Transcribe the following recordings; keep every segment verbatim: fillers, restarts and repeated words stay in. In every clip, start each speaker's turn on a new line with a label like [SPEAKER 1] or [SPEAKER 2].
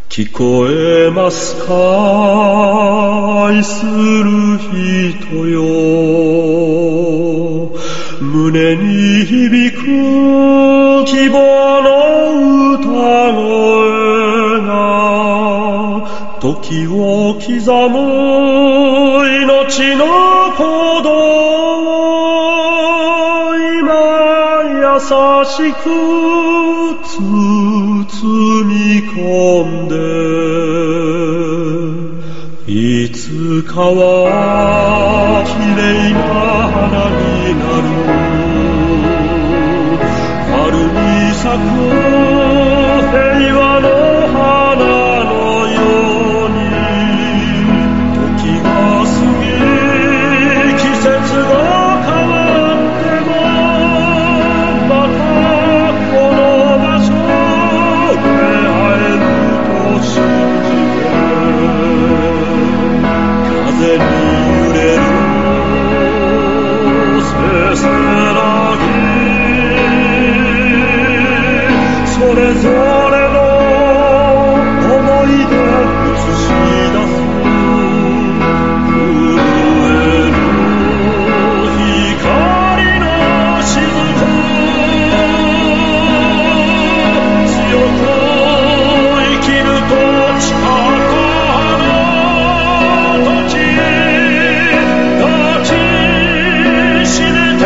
[SPEAKER 1] 聞こえますか、愛する人よ。胸に響く希望の歌声が時を刻む命の鼓動。今優しく包み込んで、いつかは綺麗な花になる。春に咲く平和の花のように、時が過ぎ季節が変わっても、またこの場所で会えると信じて、風に揺れるせせらぎ、それぞれの思い出映し出す。震える光の雫、強く生きると誓ったあの時、抱きしめて。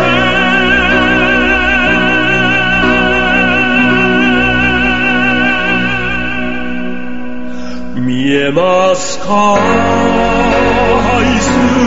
[SPEAKER 1] 見えますか、愛する